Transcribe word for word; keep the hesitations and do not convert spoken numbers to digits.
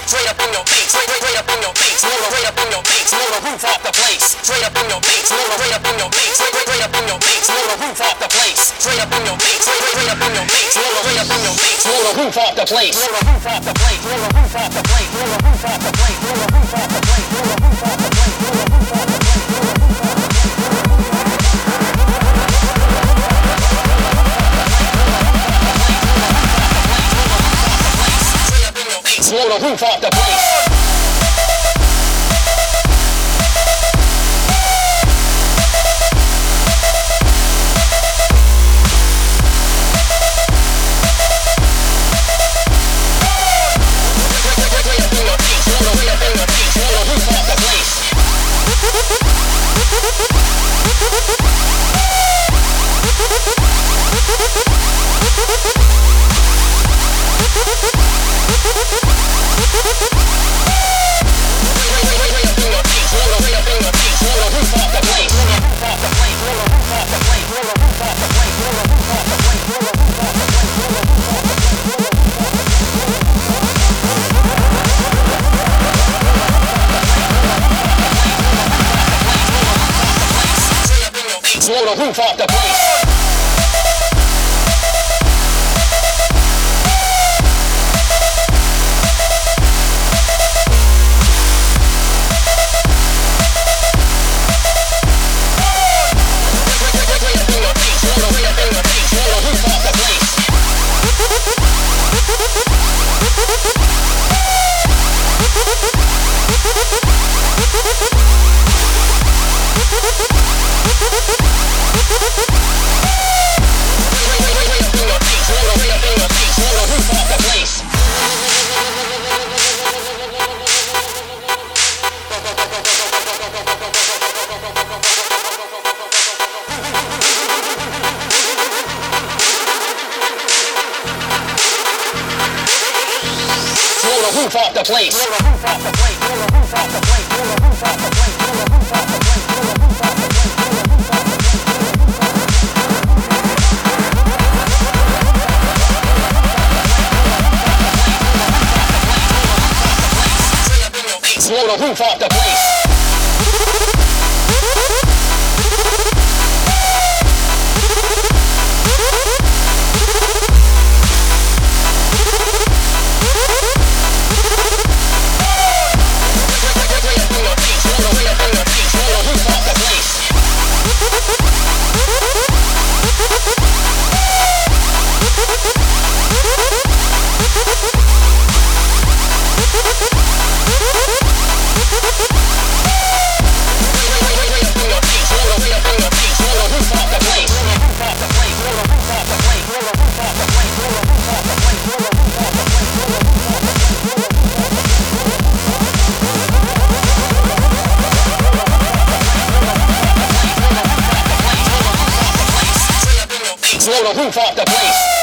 straight up in your face, straight, straight up in your face, blow the right up in your face, blow the roof off the place, straight up in your face, blow the right up in your face, straight, straight up in your face, blow the roof off the place, straight up in your face, straight, straight up in your face, blow the right up in your face, blow the roof off the place, blow the roof off the place, blow the roof off the place, blow the roof off the place, blow the roof off the place, blow the roof off the place, blow the roof off the place, blow the roof off the place. Blow the roof off the place. Blow the roof off the place. Roof off the place. Blow the roof off the place. Blow the roof off the place. Blow the roof off the place. Blow the roof off the place. Blow the roof off the place. Blow the roof off the place. Blow the roof off the place. Blow the roof off the place.